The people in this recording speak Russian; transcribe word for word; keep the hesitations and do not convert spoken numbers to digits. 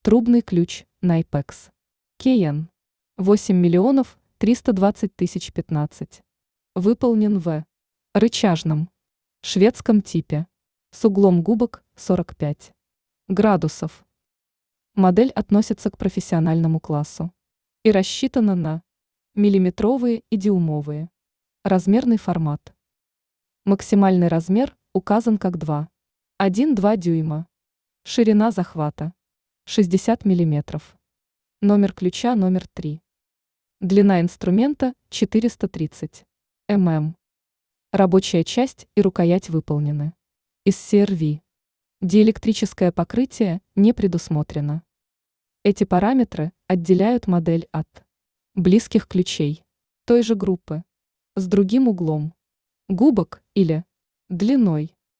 Трубный ключ Найпекс. Кейен. восемь миллионов триста двадцать тысяч пятнадцать. Выполнен в рычажном шведском типе с углом губок сорок пять градусов. Модель относится к профессиональному классу и рассчитана на миллиметровые и дюймовые. Размерный формат. Максимальный размер указан как два целых одна десятая дюйма. Ширина захвата шестьдесят миллиметров. Номер ключа номер три. Длина инструмента четыреста тридцать миллиметров. Рабочая часть и рукоять выполнены из си эр ви. Диэлектрическое покрытие не предусмотрено. Эти параметры отделяют модель от близких ключей той же группы с другим углом губок или длиной.